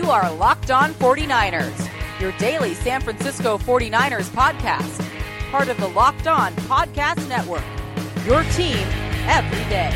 are Locked On 49ers, your daily San Francisco 49ers podcast. Part of the Locked On Podcast Network, your team every day.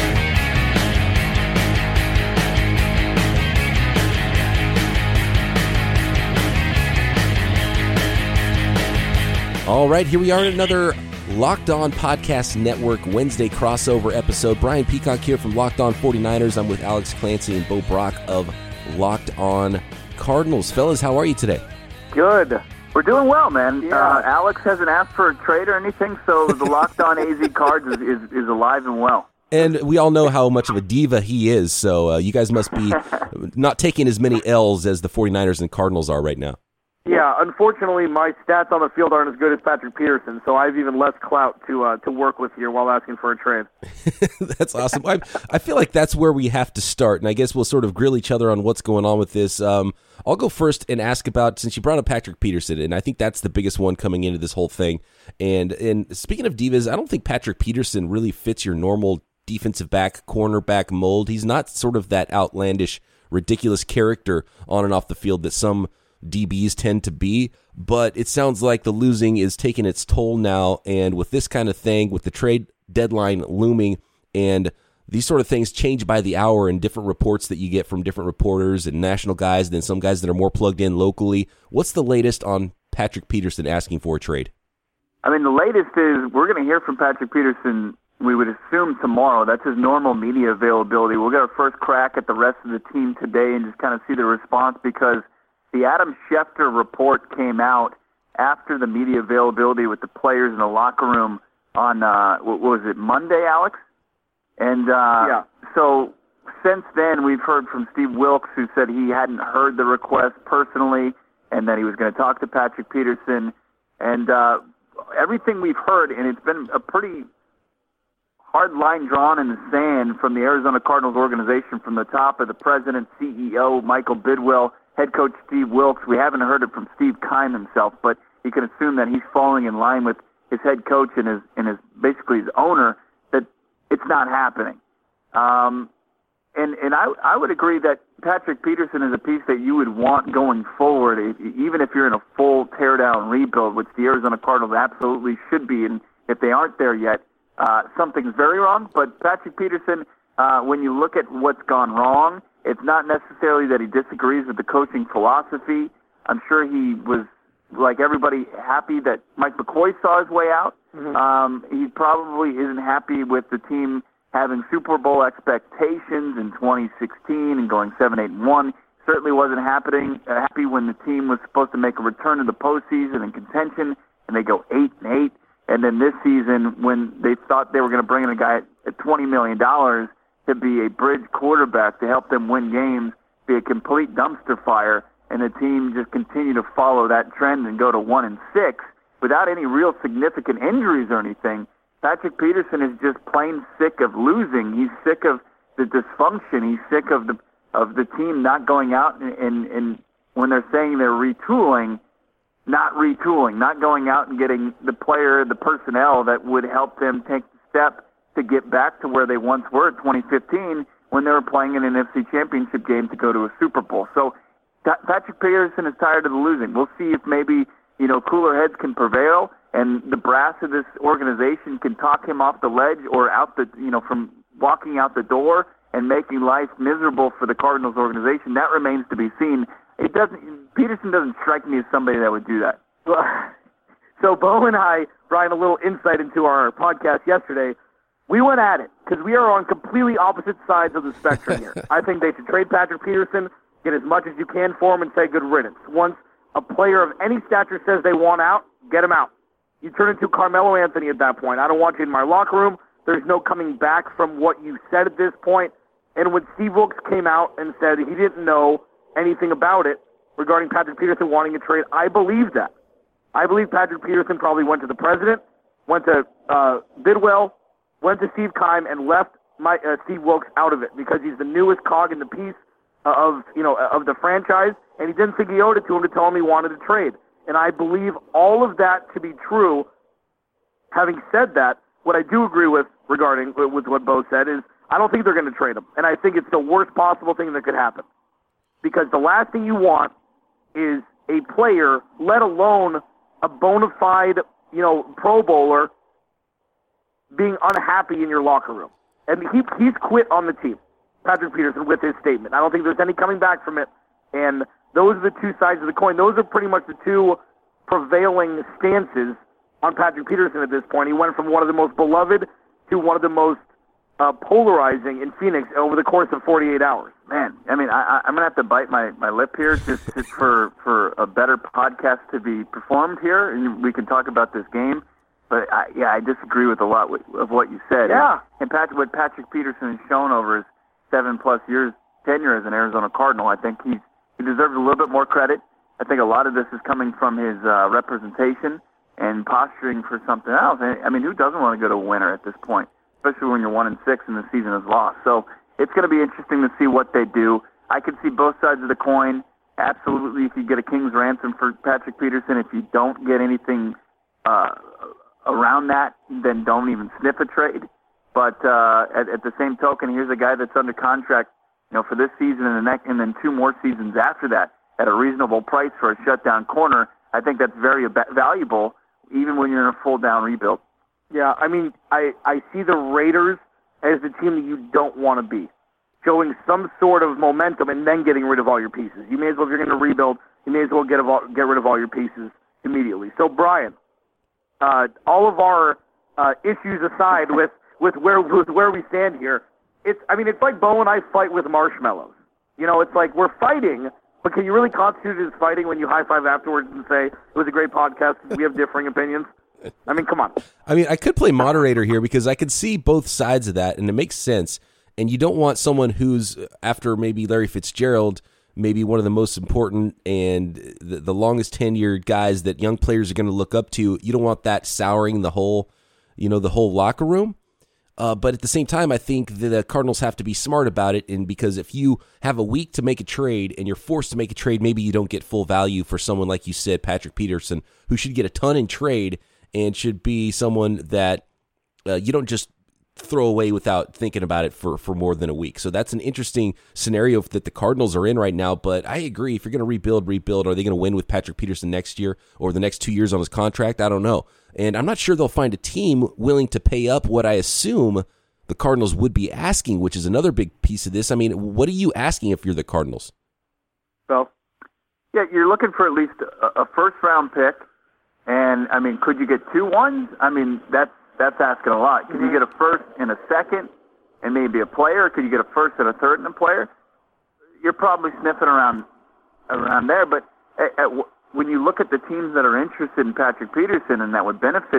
All right, here we are in another Locked On Podcast Network Wednesday crossover episode. Brian Peacock here from Locked On 49ers. I'm with Alex Clancy and Bo Brock of Locked On Cardinals. Fellas, how are you today? Good. We're doing well, man. Yeah. Alex hasn't asked for a trade or anything, so the Locked On AZ Cards is alive and well. And we all know how much of a diva he is, so you guys must be not taking as many L's as the 49ers and Cardinals are right now. Yeah, unfortunately, my stats on the field aren't as good as Patrick Peterson, so I have even less clout to work with here while asking for a trade. That's awesome. I feel like that's where we have to start, and I guess we'll sort of grill each other on what's going on with this. I'll go first and ask about, since you brought up Patrick Peterson, and I think that's the biggest one coming into this whole thing. And speaking of divas, I don't think Patrick Peterson really fits your normal defensive back, cornerback mold. He's not sort of that outlandish, ridiculous character on and off the field that some DBs tend to be, but it sounds like the losing is taking its toll now, and with this kind of thing, with the trade deadline looming, and these sort of things change by the hour and different reports that you get from different reporters and national guys, and then some guys that are more plugged in locally. What's the latest on Patrick Peterson asking for a trade? I mean, the latest is we're going to hear from Patrick Peterson, we would assume tomorrow. That's his normal media availability. We'll get our first crack at the rest of the team today and just kind of see the response, because the Adam Schefter report came out after the media availability with the players in the locker room on, what was it, Monday, Alex? And yeah. So since then, we've heard from Steve Wilks, who said he hadn't heard the request personally and that he was going to talk to Patrick Peterson. And everything we've heard, and it's been a pretty hard line drawn in the sand from the Arizona Cardinals organization, from the top of the president, CEO, Michael Bidwell, head coach Steve Wilks. We haven't heard it from Steve Keim himself, but you can assume that he's falling in line with his head coach and his basically his owner, that it's not happening. And I would agree that Patrick Peterson is a piece that you would want going forward, even if you're in a full teardown rebuild, which the Arizona Cardinals absolutely should be. And if they aren't there yet, something's very wrong. But Patrick Peterson, when you look at what's gone wrong, it's not necessarily that he disagrees with the coaching philosophy. I'm sure he was, like everybody, happy that Mike McCoy saw his way out. Mm-hmm. He probably isn't happy with the team having Super Bowl expectations in 2016 and going 7-8-1. Certainly wasn't happy when the team was supposed to make a return to the postseason and contention, and they go 8-8. And then this season, when they thought they were going to bring in a guy at $20 million to be a bridge quarterback to help them win games, be a complete dumpster fire, and the team just continue to follow that trend and go to 1-6 without any real significant injuries or anything. Patrick Peterson is just plain sick of losing. He's sick of the dysfunction. He's sick of the team not going out and when they're saying they're retooling, not going out and getting the player, the personnel that would help them take the step to get back to where they once were in 2015 when they were playing in an NFC Championship game to go to a Super Bowl. So Patrick Peterson is tired of the losing. We'll see if maybe, cooler heads can prevail and the brass of this organization can talk him off the ledge or out from walking out the door and making life miserable for the Cardinals organization. That remains to be seen. Peterson doesn't strike me as somebody that would do that. So Bo and I, Brian, a little insight into our podcast yesterday. We went at it because we are on completely opposite sides of the spectrum here. I think they should trade Patrick Peterson, get as much as you can for him, and say good riddance. Once a player of any stature says they want out, get him out. You turn into Carmelo Anthony at that point. I don't want you in my locker room. There's no coming back from what you said at this point. And when Steve Wilks came out and said he didn't know anything about it regarding Patrick Peterson wanting a trade, I believe that. I believe Patrick Peterson probably went to the president, went to Bidwell, went to Steve Keim, and left Steve Wilks out of it because he's the newest cog in the piece of the franchise, and he didn't think he owed it to him to tell him he wanted to trade. And I believe all of that to be true. Having said that, what I do agree with regarding with what Bo said is I don't think they're going to trade him, and I think it's the worst possible thing that could happen. because the last thing you want is a player, let alone a bona fide, Pro Bowler, being unhappy in your locker room. And he's quit on the team, Patrick Peterson, with his statement. I don't think there's any coming back from it. And those are the two sides of the coin. Those are pretty much the two prevailing stances on Patrick Peterson at this point. He went from one of the most beloved to one of the most polarizing in Phoenix over the course of 48 hours. Man, I mean, I'm going to have to bite my lip here just for a better podcast to be performed here, and we can talk about this game. But, I disagree with a lot of what you said. Yeah. And what Patrick Peterson has shown over his 7+ years tenure as an Arizona Cardinal, I think he deserves a little bit more credit. I think a lot of this is coming from his representation and posturing for something else. I mean, who doesn't want to go to a winner at this point, especially when you're 1-6 and the season is lost? So it's going to be interesting to see what they do. I can see both sides of the coin. Absolutely, if you get a king's ransom for Patrick Peterson, if you don't get anything around that, then don't even sniff a trade. But at the same token, here's a guy that's under contract, for this season and the next, and then 2 more seasons after that at a reasonable price for a shutdown corner. I think that's very valuable, even when you're in a full-down rebuild. Yeah, I mean, I see the Raiders as the team that you don't want to be, showing some sort of momentum and then getting rid of all your pieces. You may as well, if you're going to rebuild, you may as well get rid of all your pieces immediately. So, Brian, all of our issues aside with where we stand here, it's like Bo and I fight with marshmallows. It's like we're fighting, but can you really constitute it as fighting when you high-five afterwards and say, it was a great podcast, we have differing opinions? I mean, come on. I mean, I could play moderator here because I could see both sides of that, and it makes sense. And you don't want someone who's, after maybe Larry Fitzgerald, maybe one of the most important and the longest tenured guys that young players are going to look up to. You don't want that souring the whole locker room. But at the same time, I think the Cardinals have to be smart about it, and because if you have a week to make a trade and you're forced to make a trade, maybe you don't get full value for someone like you said, Patrick Peterson, who should get a ton in trade and should be someone that you don't just throw away without thinking about it for more than a week. So that's an interesting scenario that the Cardinals are in right now. But I agree, if you're going to rebuild, are they going to win with Patrick Peterson next year or the next 2 years on his contract? I don't know. And I'm not sure they'll find a team willing to pay up what I assume the Cardinals would be asking, which is another big piece of this. I mean, what are you asking if you're the Cardinals? Well, yeah, you're looking for at least a first-round pick. And, I mean, could you get 2 ones? I mean, that's asking a lot. Could you get a first and a second and maybe a player? Could you get a first and a third and a player? You're probably sniffing around there. But when you look at the teams that are interested in Patrick Peterson and that would benefit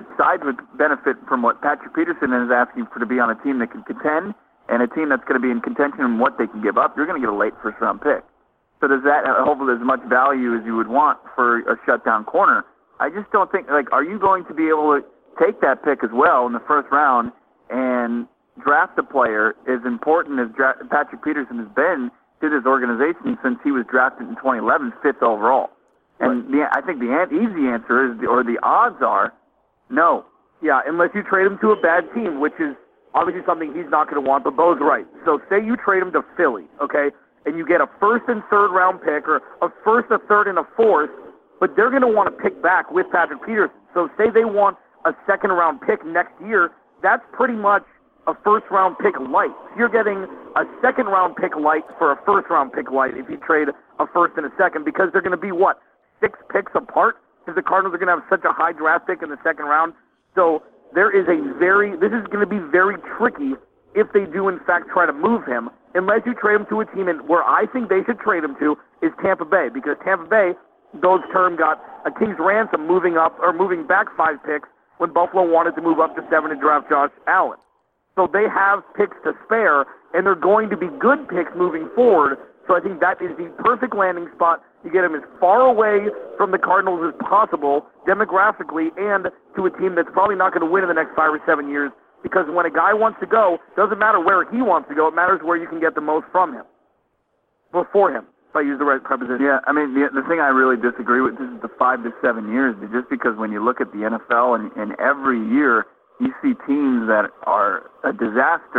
from what Patrick Peterson is asking for to be on a team that can contend and a team that's going to be in contention and what they can give up, you're going to get a late first-round pick. So does that hold as much value as you would want for a shutdown corner? I just don't think, are you going to be able to take that pick as well in the first round and draft a player as important as Patrick Peterson has been to this organization since he was drafted in 2011, 5th overall? And I think the easy answer is, or the odds are, no. Yeah, unless you trade him to a bad team, which is obviously something he's not going to want, but Bo's right. So say you trade him to Philly, okay, and you get a first and third round pick, or a first, a third, and a fourth, but they're going to want to pick back with Patrick Peterson. So say they want a second-round pick next year, that's pretty much a first-round pick light. So you're getting a second-round pick light for a first-round pick light if you trade a first and a second, because they're going to be, 6 picks apart? Because the Cardinals are going to have such a high draft pick in the second round. So this is going to be very tricky if they do, in fact, try to move him, unless you trade him to a team, and where I think they should trade him to is Tampa Bay, because Tampa Bay, those term got a king's ransom moving back 5 picks when Buffalo wanted to move up to 7 to draft Josh Allen. So they have picks to spare, and they're going to be good picks moving forward. So I think that is the perfect landing spot. You get him as far away from the Cardinals as possible demographically, and to a team that's probably not going to win in the next 5 or 7 years, because when a guy wants to go, it doesn't matter where he wants to go. It matters where you can get the most from him. Well, for him, if I use the right preposition. Yeah, I mean, the thing I really disagree with is the 5 to 7 years, just because when you look at the NFL and every year you see teams that are a disaster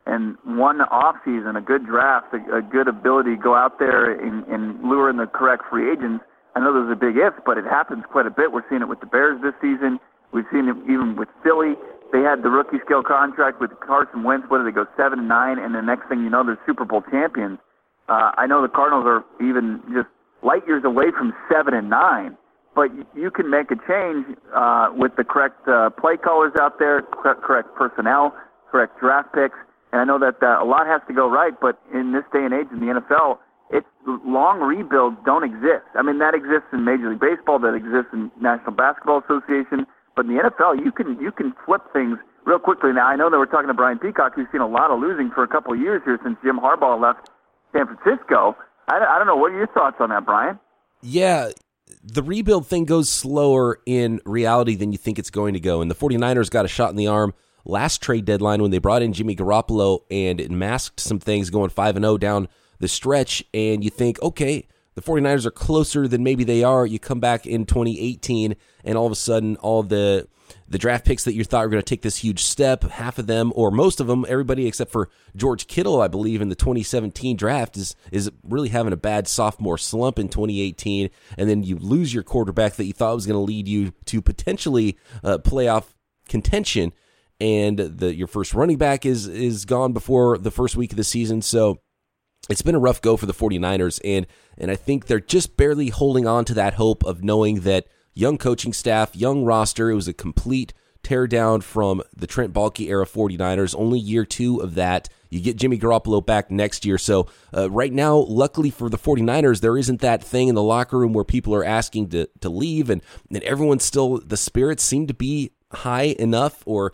and one offseason, a good draft, a good ability to go out there and lure in the correct free agents. I know those are big ifs, but it happens quite a bit. We're seeing it with the Bears this season. We've seen it even with Philly. They had the rookie scale contract with Carson Wentz. What did they go, 7-9? And the next thing you know, they're Super Bowl champions. I know the Cardinals are even just light years away from 7-9, but you can make a change with the correct play callers out there, correct personnel, correct draft picks. And I know that a lot has to go right, but in this day and age in the NFL, long rebuilds don't exist. I mean, that exists in Major League Baseball, that exists in National Basketball Association, but in the NFL, you can flip things real quickly. Now, I know that we're talking to Brian Peacock, who's seen a lot of losing for a couple of years here since Jim Harbaugh left San Francisco. I don't know. What are your thoughts on that, Brian? Yeah, the rebuild thing goes slower in reality than you think it's going to go, and the 49ers got a shot in the arm last trade deadline when they brought in Jimmy Garoppolo, and it masked some things going 5-0 down the stretch, and you think, okay, the 49ers are closer than maybe they are. You come back in 2018, and all of a sudden, all the draft picks that you thought were going to take this huge step, half of them, or most of them, everybody except for George Kittle, I believe, in the 2017 draft, is really having a bad sophomore slump in 2018, and then you lose your quarterback that you thought was going to lead you to potentially playoff contention, and your first running back is gone before the first week of the season, so it's been a rough go for the 49ers, and I think they're just barely holding on to that hope of knowing that young coaching staff, young roster, it was a complete teardown from the Trent Baalke era 49ers, only year 2 of that. You get Jimmy Garoppolo back next year, so right now, luckily for the 49ers, there isn't that thing in the locker room where people are asking to leave, and everyone's still, the spirits seem to be high enough, or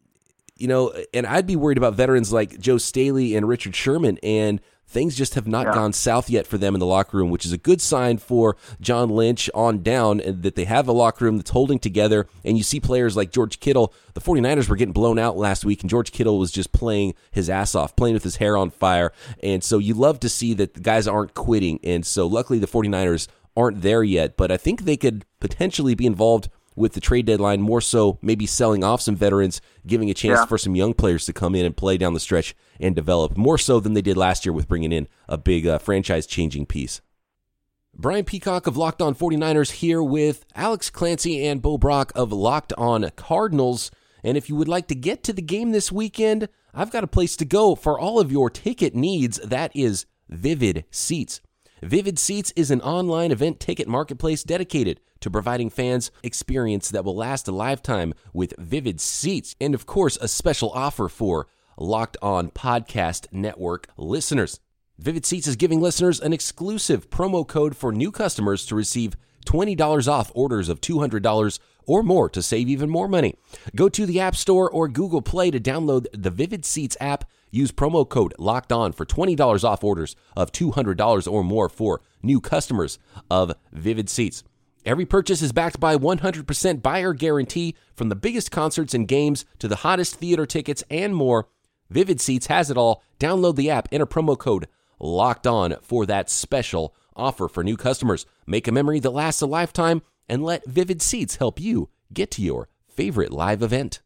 and I'd be worried about veterans like Joe Staley and Richard Sherman, and things just have not gone south yet for them in the locker room, which is a good sign for John Lynch on down, and that they have a locker room that's holding together. And you see players like George Kittle. The 49ers were getting blown out last week, and George Kittle was just playing his ass off, playing with his hair on fire. And so you love to see that the guys aren't quitting. And so luckily the 49ers aren't there yet, but I think they could potentially be involved with the trade deadline, more so maybe selling off some veterans, giving a chance for some young players to come in and play down the stretch and develop, more so than they did last year with bringing in a big franchise-changing piece. Brian Peacock of Locked On 49ers here with Alex Clancy and Bo Brock of Locked On Cardinals. And if you would like to get to the game this weekend, I've got a place to go for all of your ticket needs. That is Vivid Seats. Vivid Seats is an online event ticket marketplace dedicated to providing fans experience that will last a lifetime with Vivid Seats. And of course, a special offer for Locked On Podcast Network listeners. Vivid Seats is giving listeners an exclusive promo code for new customers to receive $20 off orders of $200 or more to save even more money. Go to the App Store or Google Play to download the Vivid Seats app. Use promo code Locked On for $20 off orders of $200 or more for new customers of Vivid Seats. Every purchase is backed by 100% buyer guarantee, from the biggest concerts and games to the hottest theater tickets and more. Vivid Seats has it all. Download the app, enter promo code Locked On for that special offer for new customers. Make a memory that lasts a lifetime, and let Vivid Seats help you get to your favorite live event.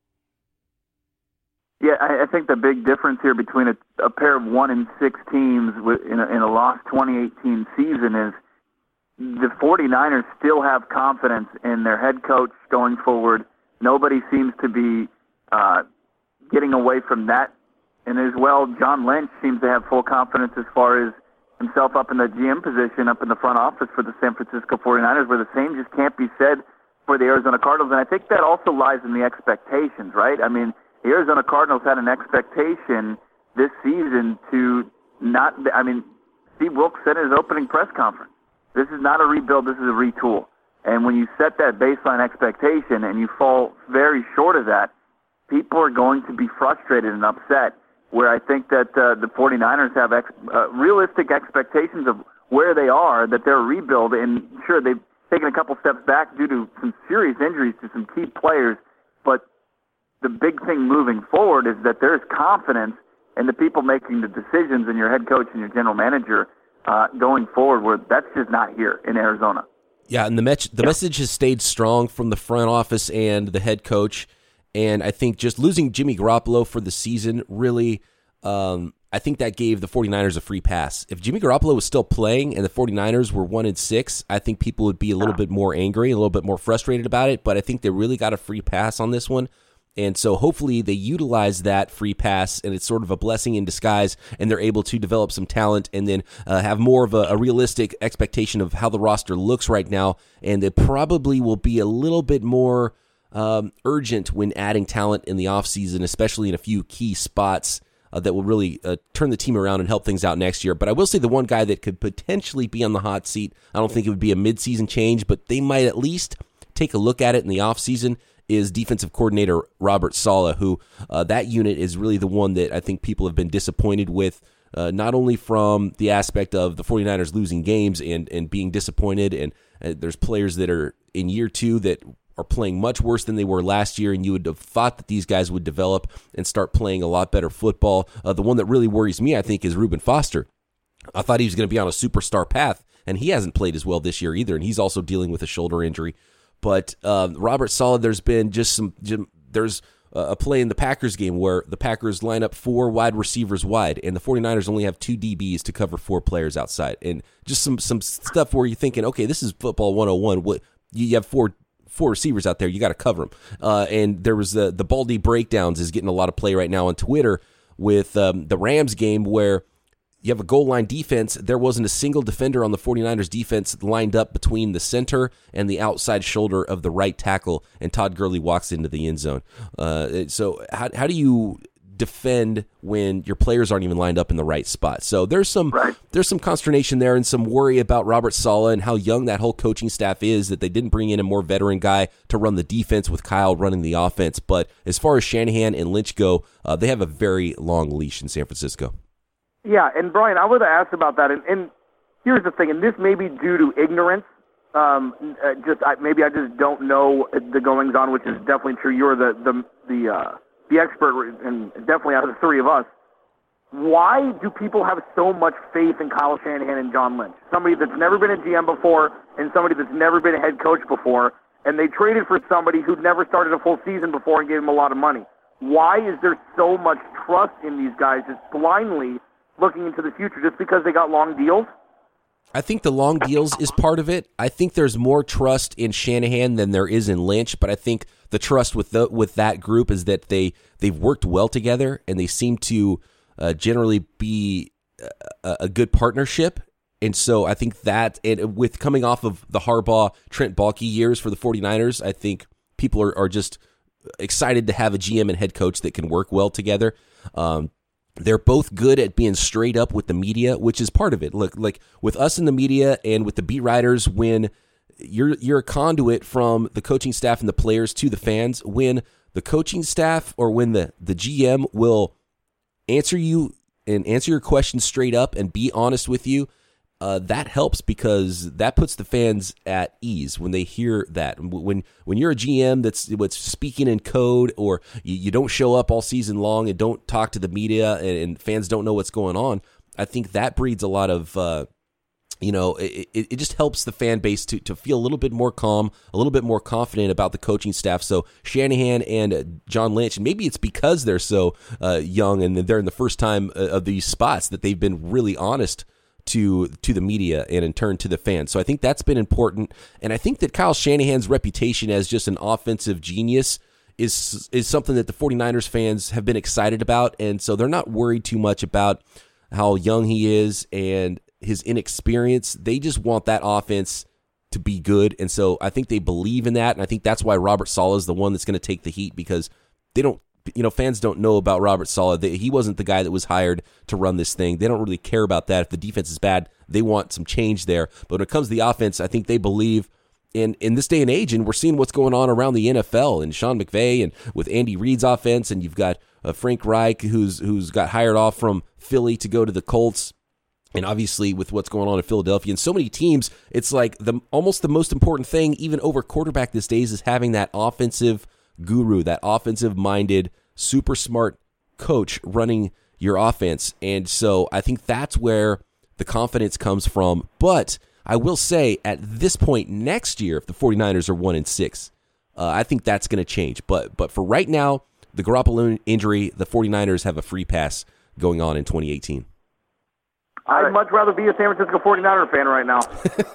Yeah, I think the big difference here between a pair of 1-6 teams in a lost 2018 season is the 49ers still have confidence in their head coach going forward. Nobody seems to be getting away from that. And as well, John Lynch seems to have full confidence as far as himself up in the GM position, up in the front office for the San Francisco 49ers, where the same just can't be said for the Arizona Cardinals. And I think that also lies in the expectations, right? I mean, the Arizona Cardinals had an expectation this season to not – I mean, Steve Wilks said in his opening press conference, this is not a rebuild, this is a retool. And when you set that baseline expectation and you fall very short of that, people are going to be frustrated and upset, where I think that the 49ers have realistic expectations of where they are, that they're a rebuild. And sure, they've taken a couple steps back due to some serious injuries to some key players, but the big thing moving forward is that there's confidence in the people making the decisions and your head coach and your general manager going forward, where that's just not here in Arizona. Yeah, and the message has stayed strong from the front office and the head coach. And I think just losing Jimmy Garoppolo for the season really, I think that gave the 49ers a free pass. If Jimmy Garoppolo was still playing and the 49ers were 1-6, I think people would be a little bit more angry, a little bit more frustrated about it. But I think they really got a free pass on this one. And so hopefully they utilize that free pass, and it's sort of a blessing in disguise, and they're able to develop some talent and then have more of a realistic expectation of how the roster looks right now. And they probably will be a little bit more urgent when adding talent in the offseason, especially in a few key spots that will really turn the team around and help things out next year. But I will say the one guy that could potentially be on the hot seat, I don't think it would be a midseason change, but they might at least take a look at it in the offseason, is defensive coordinator Robert Saleh, who that unit is really the one that I think people have been disappointed with, not only from the aspect of the 49ers losing games and being disappointed, and there's players that are in year two that are playing much worse than they were last year, and you would have thought that these guys would develop and start playing a lot better football. The one that really worries me, I think, is Reuben Foster. I thought he was going to be on a superstar path, and he hasn't played as well this year either, and he's also dealing with a shoulder injury. But Robert Saleh, there's been there's a play in the Packers game where the Packers line up 4 wide receivers wide, and the 49ers only have 2 DBs to cover 4 players outside. And just some stuff where you're thinking, okay, this is football 101. What you have 4 receivers out there, you got to cover them. And there was the Baldy breakdowns is getting a lot of play right now on Twitter with the Rams game where you have a goal line defense. There wasn't a single defender on the 49ers defense lined up between the center and the outside shoulder of the right tackle, and Todd Gurley walks into the end zone. So how do you defend when your players aren't even lined up in the right spot? So there's some consternation there and some worry about Robert Saleh and how young that whole coaching staff is, that they didn't bring in a more veteran guy to run the defense with Kyle running the offense. But as far as Shanahan and Lynch go, they have a very long leash in San Francisco. Yeah, and Brian, I would have asked about that, and here's the thing, and this may be due to ignorance. Maybe I just don't know the goings on, which is definitely true. You're the expert, and definitely out of the 3 of us. Why do people have so much faith in Kyle Shanahan and John Lynch? Somebody that's never been a GM before, and somebody that's never been a head coach before, and they traded for somebody who'd never started a full season before and gave him a lot of money. Why is there so much trust in these guys just blindly looking into the future just because they got long deals? I think the long deals is part of it. I think there's more trust in Shanahan than there is in Lynch, but I think the trust with that group is that they've worked well together, and they seem to generally be a good partnership. And so I think that, and with coming off of the Harbaugh, Trent Baalke years for the 49ers, I think people are just excited to have a GM and head coach that can work well together. They're both good at being straight up with the media, which is part of it. Look, like with us in the media and with the beat writers, when you're a conduit from the coaching staff and the players to the fans, when the coaching staff or when the GM will answer you and answer your questions straight up and be honest with you, that helps, because that puts the fans at ease when they hear that. When you're a GM that's speaking in code, or you don't show up all season long and don't talk to the media, and fans don't know what's going on, I think that breeds a lot of it just helps the fan base to feel a little bit more calm, a little bit more confident about the coaching staff. So Shanahan and John Lynch, and maybe it's because they're so young and they're in the first time of these spots that they've been really honest to the media and in turn to the fans. So I think that's been important. And I think that Kyle Shanahan's reputation as just an offensive genius is something that the 49ers fans have been excited about. And so they're not worried too much about how young he is and his inexperience. They just want that offense to be good. And so I think they believe in that. And I think that's why Robert Saleh is the one that's going to take the heat, because they don't, fans don't know about Robert Saleh. He wasn't the guy that was hired to run this thing. They don't really care about that. If the defense is bad, they want some change there. But when it comes to the offense, I think they believe in this day and age, and we're seeing what's going on around the NFL and Sean McVay and with Andy Reid's offense, and you've got Frank Reich who's got hired off from Philly to go to the Colts. And obviously with what's going on in Philadelphia and so many teams, it's like almost the most important thing, even over quarterback these days, is having that offensive guru, that offensive-minded, super smart coach running your offense. And so I think that's where the confidence comes from. But I will say, at this point next year, if the 49ers are 1-6, I think that's going to change. But for right now, the Garoppolo injury, the 49ers have a free pass going on in 2018. I'd much rather be a San Francisco 49er fan right now.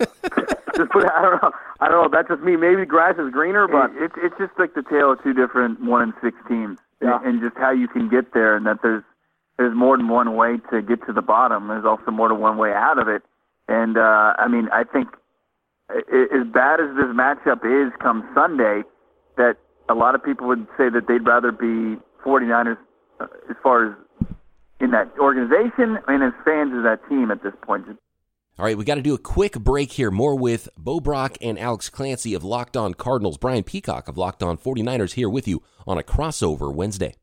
I don't know. That's just me. Maybe grass is greener, but it's just like the tale of two different 1-6 teams, and just how you can get there, and that there's more than one way to get to the bottom. There's also more than one way out of it. And I think as bad as this matchup is come Sunday, that a lot of people would say that they'd rather be 49ers as far as in that organization and as fans of that team at this point. All right, we got to do a quick break here. More with Bo Brock and Alex Clancy of Locked On Cardinals. Brian Peacock of Locked On 49ers here with you on a Crossover Wednesday.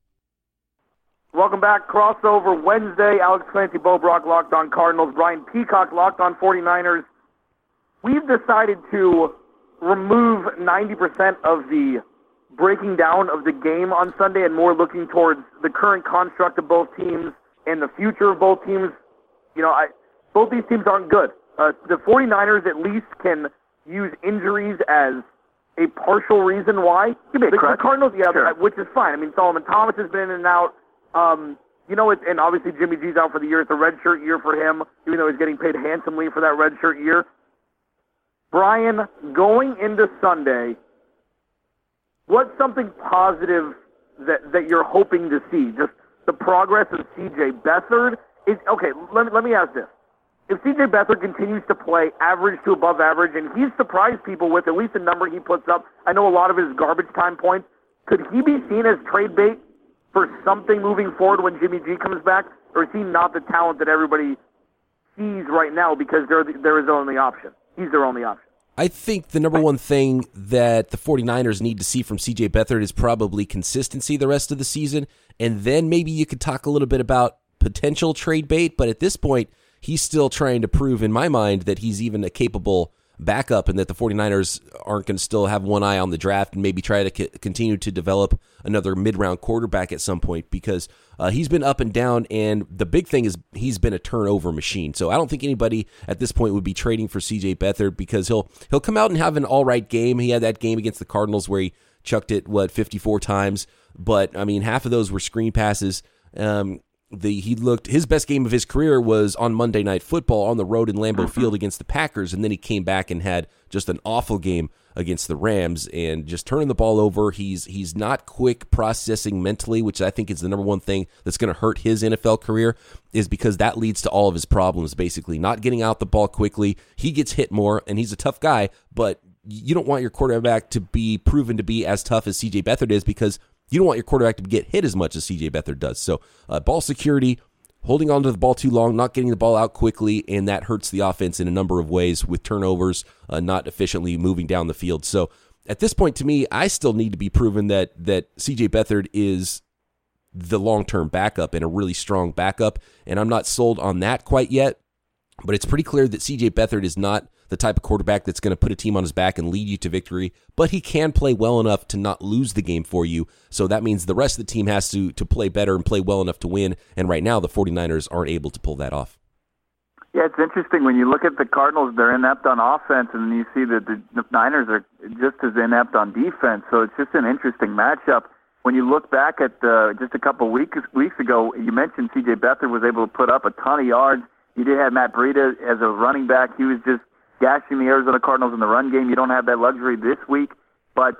Welcome back, Crossover Wednesday. Alex Clancy, Bo Brock, Locked On Cardinals. Brian Peacock, Locked On 49ers. We've decided to remove 90% of the breaking down of the game on Sunday and more looking towards the current construct of both teams and the future of both teams. Both these teams aren't good. The 49ers at least can use injuries as a partial reason why. The Cardinals, sure. Which is fine. I mean, Solomon Thomas has been in and out. And obviously Jimmy G's out for the year. It's a redshirt year for him, even though he's getting paid handsomely for that redshirt year. Brian, going into Sunday, what's something positive that you're hoping to see? Just the progress of C.J. Beathard? Let me ask this. If C.J. Beathard continues to play average to above average, and he's surprised people with at least the number he puts up, I know a lot of his garbage time points, could he be seen as trade bait for something moving forward when Jimmy G comes back? Or is he not the talent that everybody sees right now because they're his only option? He's their only option. I think the number one thing that the 49ers need to see from C.J. Beathard is probably consistency the rest of the season, and then maybe you could talk a little bit about potential trade bait, but at this point, he's still trying to prove, in my mind, that he's even a capable backup and that the 49ers aren't going to still have one eye on the draft and maybe try to continue to develop another mid-round quarterback at some point because he's been up and down, and the big thing is he's been a turnover machine. So I don't think anybody at this point would be trading for C.J. Beathard because he'll come out and have an all-right game. He had that game against the Cardinals where he chucked it, 54 times, but, I mean, half of those were screen passes. His best game of his career was on Monday Night Football on the road in Lambeau Field against the Packers, and then he came back and had just an awful game against the Rams and just turning the ball over. He's not quick processing mentally, which I think is the number one thing that's going to hurt his NFL career, is because that leads to all of his problems, basically. Not getting out the ball quickly. He gets hit more, and he's a tough guy, but you don't want your quarterback to be proven to be as tough as C.J. Beathard is because you don't want your quarterback to get hit as much as C.J. Beathard does. So ball security, holding on to the ball too long, not getting the ball out quickly, and that hurts the offense in a number of ways with turnovers, not efficiently moving down the field. So at this point, to me, I still need to be proven that C.J. Beathard is the long-term backup and a really strong backup, and I'm not sold on that quite yet. But it's pretty clear that C.J. Beathard is not the type of quarterback that's going to put a team on his back and lead you to victory, but he can play well enough to not lose the game for you. So that means the rest of the team has to play better and play well enough to win, and right now the 49ers aren't able to pull that off. Yeah, it's interesting. When you look at the Cardinals, they're inept on offense, and you see that the Niners are just as inept on defense, so it's just an interesting matchup. When you look back at just a couple weeks ago, you mentioned C.J. Beathard was able to put up a ton of yards. You did have Matt Breida as a running back. He was just gashing the Arizona Cardinals in the run game. You don't have that luxury this week, but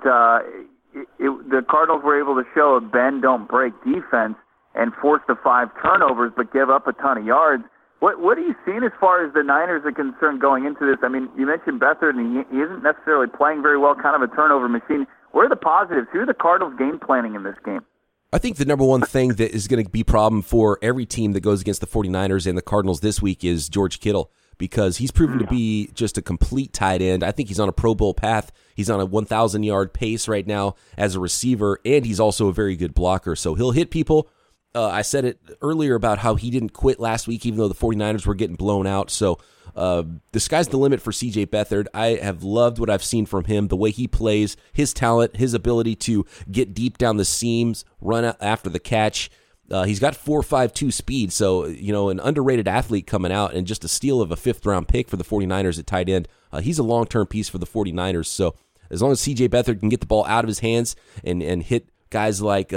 the Cardinals were able to show a bend, don't break defense and force the 5 turnovers, but give up a ton of yards. What are you seeing as far as the Niners are concerned going into this? I mean, you mentioned Beathard, and he isn't necessarily playing very well, kind of a turnover machine. Where are the positives? Who are the Cardinals game planning in this game? I think the number one thing that is going to be a problem for every team that goes against the 49ers and the Cardinals this week is George Kittle, because he's proven to be just a complete tight end. I think he's on a Pro Bowl path. He's on a 1,000-yard pace right now as a receiver, and he's also a very good blocker. So he'll hit people. I said it earlier about how he didn't quit last week, even though the 49ers were getting blown out. So the sky's the limit for C.J. Beathard. I have loved what I've seen from him, the way he plays, his talent, his ability to get deep down the seams, run after the catch. He's got 4.52 speed, so an underrated athlete coming out and just a steal of a 5th-round pick for the 49ers at tight end. He's a long-term piece for the 49ers, so as long as C.J. Beathard can get the ball out of his hands and hit guys like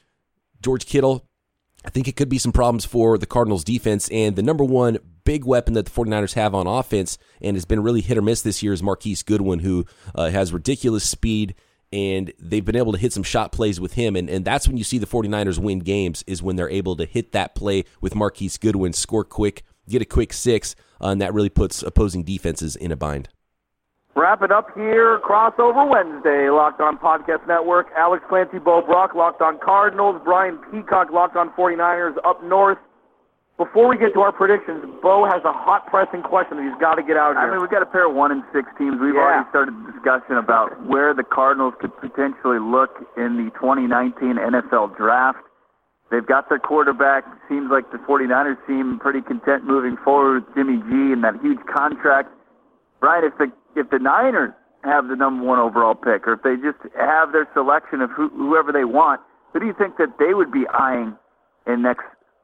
George Kittle, I think it could be some problems for the Cardinals defense. And the number one big weapon that the 49ers have on offense and has been really hit or miss this year is Marquise Goodwin, who has ridiculous speed, and they've been able to hit some shot plays with him. And that's when you see the 49ers win games, is when they're able to hit that play with Marquise Goodwin, score quick, get a quick 6, and that really puts opposing defenses in a bind. Wrap it up here, Crossover Wednesday, Locked On Podcast Network. Alex Clancy, Bo Brock, Locked On Cardinals. Brian Peacock, Locked On 49ers, up north. Before we get to our predictions, Bo has a hot pressing question that he's got to get out here. I mean, we've got a pair of 1-6 teams. We've already started the discussion about where the Cardinals could potentially look in the 2019 NFL Draft. They've got their quarterback. Seems like the 49ers seem pretty content moving forward with Jimmy G and that huge contract. Right, if the Niners have the number 1 overall pick, or if they just have their selection of whoever they want, who do you think that they would be eyeing in next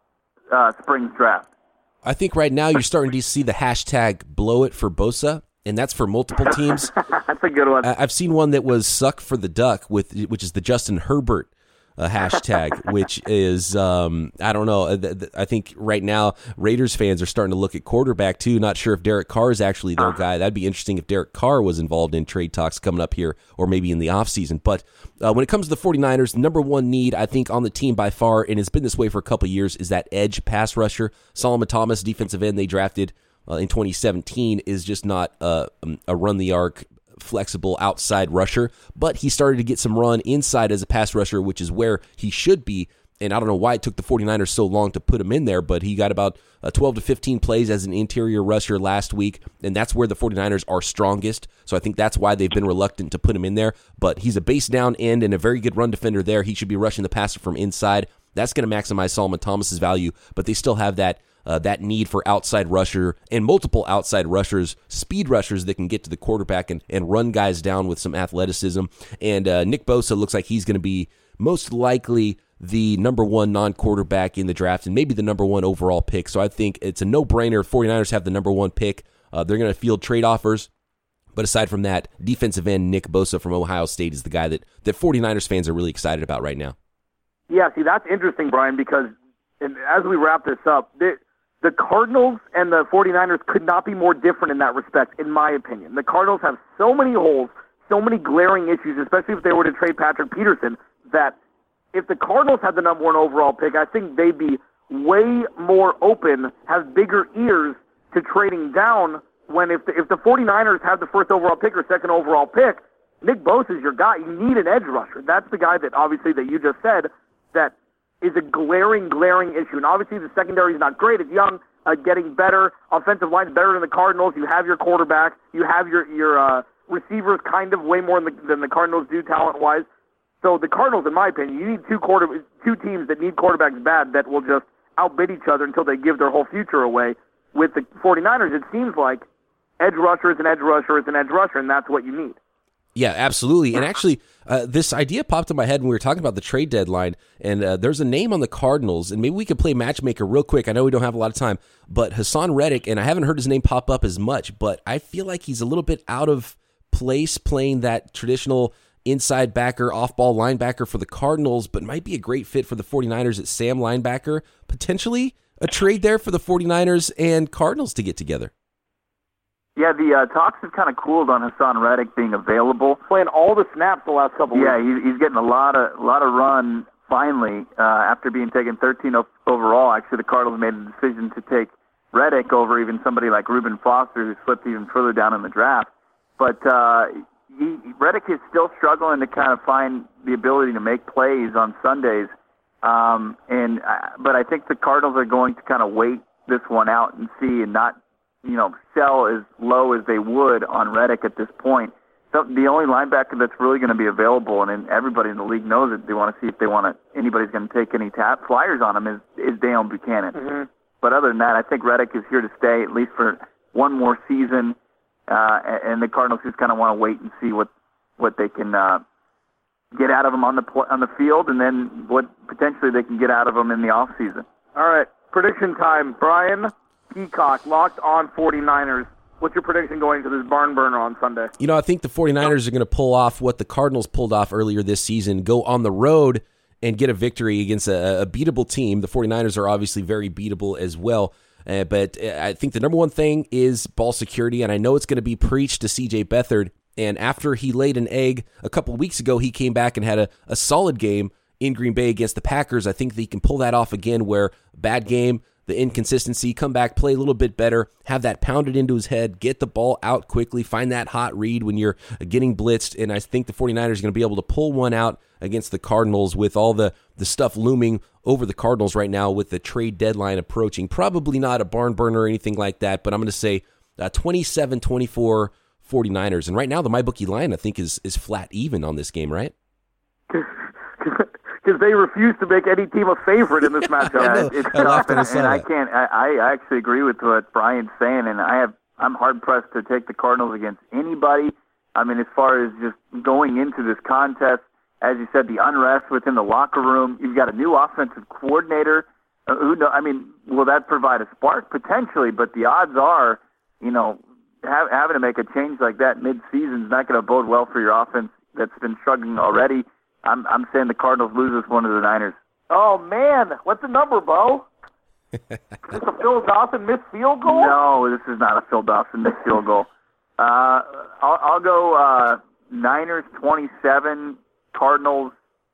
spring's draft? I think right now you're starting to see the hashtag blow it for Bosa, and that's for multiple teams. That's a good one. I've seen one that was suck for the duck, which is the Justin Herbert hashtag, which is, I don't know. I think right now Raiders fans are starting to look at quarterback too. Not sure if Derek Carr is actually their guy. That'd be interesting if Derek Carr was involved in trade talks coming up here, or maybe in the offseason. But when it comes to the 49ers, the number one need, I think, on the team by far, and it's been this way for a couple of years, is that edge pass rusher. Solomon Thomas, defensive end they drafted in 2017, is just not a run-the-arc, flexible outside rusher, but he started to get some run inside as a pass rusher, which is where he should be. And I don't know why it took the 49ers so long to put him in there, but he got about 12 to 15 plays as an interior rusher last week, and that's where the 49ers are strongest. So I think that's why they've been reluctant to put him in there. But he's a base down end and a very good run defender there. He should be rushing the passer from inside. That's going to maximize Solomon Thomas's value, but they still have that need for outside rusher and multiple outside rushers, speed rushers that can get to the quarterback and run guys down with some athleticism. And Nick Bosa looks like he's going to be most likely the number 1 non-quarterback in the draft and maybe the number 1 overall pick. So I think it's a no-brainer. 49ers have the number 1 pick. They're going to field trade offers. But aside from that, defensive end Nick Bosa from Ohio State is the guy that 49ers fans are really excited about right now. Yeah, see, that's interesting, Brian, because as we wrap this up, the Cardinals and the 49ers could not be more different in that respect, in my opinion. The Cardinals have so many holes, so many glaring issues, especially if they were to trade Patrick Peterson, that if the Cardinals had the number 1 overall pick, I think they'd be way more open, have bigger ears to trading down when if the 49ers have the 1st overall pick or 2nd overall pick, Nick Bosa is your guy. You need an edge rusher. That's the guy that obviously that you just said that is a glaring issue. And obviously the secondary is not great. It's young, getting better. Offensive line's better than the Cardinals. You have your quarterback. You have your receivers kind of way more than the Cardinals do talent-wise. So the Cardinals, in my opinion, you need two teams that need quarterbacks bad that will just outbid each other until they give their whole future away. With the 49ers, it seems like edge rusher is an edge rusher is an edge rusher, and that's what you need. Yeah, absolutely. And actually, this idea popped in my head when we were talking about the trade deadline, and there's a name on the Cardinals, and maybe we could play matchmaker real quick. I know we don't have a lot of time, but Hassan Reddick, and I haven't heard his name pop up as much, but I feel like he's a little bit out of place playing that traditional inside backer, off-ball linebacker for the Cardinals, but might be a great fit for the 49ers at Sam linebacker. Potentially a trade there for the 49ers and Cardinals to get together. Yeah, the talks have kind of cooled on Hassan Reddick being available. Playing all the snaps the last couple weeks. Yeah, he's getting a lot of run finally after being taken 13th overall. Actually, the Cardinals made a decision to take Reddick over even somebody like Reuben Foster, who slipped even further down in the draft. But Reddick is still struggling to kind of find the ability to make plays on Sundays. But I think the Cardinals are going to kind of wait this one out and see and not sell as low as they would on Reddick at this point. So the only linebacker that's really going to be available, and everybody in the league knows it, they want to see if anybody's going to take any flyers on him, is Dale Buchanan. Mm-hmm. But other than that, I think Reddick is here to stay at least for one more season, and the Cardinals just kind of want to wait and see what they can get out of him on the field, and then what potentially they can get out of him in the off season. All right, prediction time, Brian Peacock, Locked On 49ers. What's your prediction going to this barn burner on Sunday? You know, I think the 49ers are going to pull off what the Cardinals pulled off earlier this season, go on the road and get a victory against a beatable team. The 49ers are obviously very beatable as well. But I think the number one thing is ball security, and I know it's going to be preached to C.J. Beathard. And after he laid an egg a couple of weeks ago, he came back and had a solid game in Green Bay against the Packers. I think that he can pull that off again, where bad game, the inconsistency, come back, play a little bit better, have that pounded into his head, get the ball out quickly, find that hot read when you're getting blitzed. And I think the 49ers are going to be able to pull one out against the Cardinals with all the stuff looming over the Cardinals right now with the trade deadline approaching. Probably not a barn burner or anything like that, but I'm going to say 27-24 49ers. And right now the MyBookie line, I think, is flat even on this game, right? Because they refuse to make any team a favorite in this matchup. It's tough, and I can't. I actually agree with what Brian's saying, and I'm hard pressed to take the Cardinals against anybody. I mean, as far as just going into this contest, as you said, the unrest within the locker room. You've got a new offensive coordinator. Will that provide a spark potentially? But the odds are, having to make a change like that mid-season is not going to bode well for your offense that's been struggling already. I'm saying the Cardinals lose this one to the Niners. Oh, man. What's the number, Bo? Is this a Phil Dawson missed field goal? No, this is not a Phil Dawson missed field goal. I'll go Niners 27, Cardinals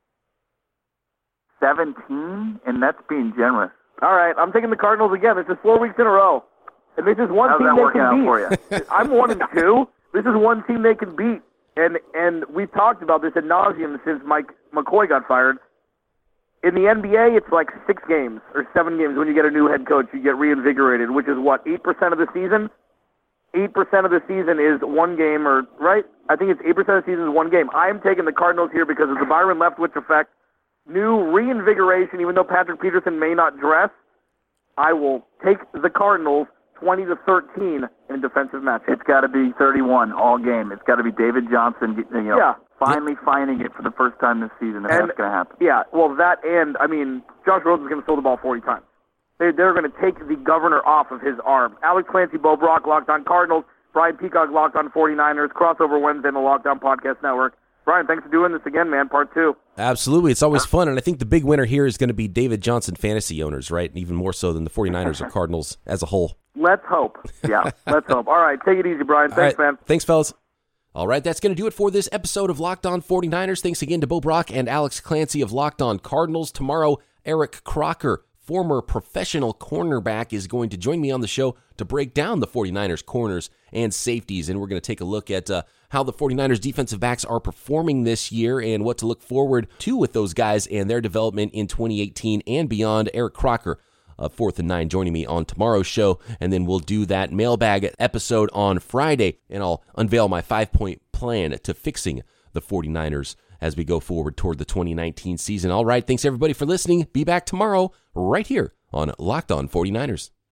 17, and that's being generous. All right, I'm taking the Cardinals again. This is 4 weeks in a row. And this is one How's team that they working can out beat. for you? I'm 1-2. This is one team they can beat. And we've talked about this ad nauseum since Mike McCoy got fired. In the NBA, it's like 6 games or 7 games when you get a new head coach. You get reinvigorated, which is what, 8% of the season? 8% of the season is one game, or right? I think it's 8% of the season is one game. I am taking the Cardinals here because of the Byron Leftwich effect. New reinvigoration, even though Patrick Peterson may not dress. I will take the Cardinals 20-13 in a defensive match. It's got to be 31 all game. It's got to be David Johnson, finally finding it for the first time this season. That's going to happen. Yeah, well, that and, Josh Rosen's going to throw the ball 40 times. They're going to take the governor off of his arm. Alex Clancy, Bo Brock, Locked On Cardinals. Brian Peacock, Locked On 49ers. Crossover Wednesday on the Locked On Podcast Network. Brian, thanks for doing this again, man. Part 2. Absolutely. It's always fun, and I think the big winner here is going to be David Johnson fantasy owners, right? Even more so than the 49ers or Cardinals as a whole. Let's hope. Yeah, let's hope. All right, take it easy, Brian. Thanks, man. Thanks, fellas. All right, that's going to do it for this episode of Locked On 49ers. Thanks again to Bo Brock and Alex Clancy of Locked On Cardinals. Tomorrow, Eric Crocker, former professional cornerback, is going to join me on the show to break down the 49ers corners and safeties, and we're going to take a look at how the 49ers defensive backs are performing this year and what to look forward to with those guys and their development in 2018 and beyond. Eric Crocker of 4th and 9 joining me on tomorrow's show, and then we'll do that mailbag episode on Friday, and I'll unveil my 5-point plan to fixing the 49ers as we go forward toward the 2019 season. All right, thanks everybody for listening. Be back tomorrow right here on Locked On 49ers.